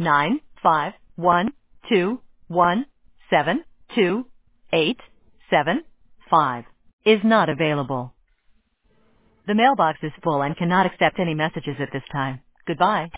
95121721725 is not available. The mailbox is full and cannot accept any messages at this time. Goodbye.